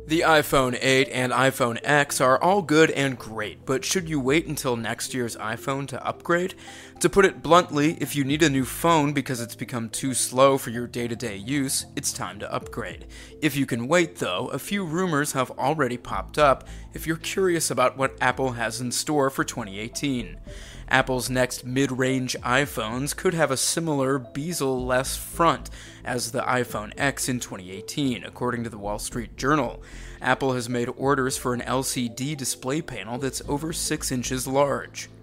The iPhone 8 and iPhone X are all good and great, but should you wait until next year's iPhone to upgrade? To put it bluntly, if you need a new phone because it's become too slow for your day-to-day use, it's time to upgrade. If you can wait though, a few rumors have already popped up if you're curious about what Apple has in store for 2018. Apple's next mid-range iPhones could have a similar bezel-less front as the iPhone X in 2018, according to the Wall Street Journal. Apple has made orders for an LCD display panel that's over 6 inches large.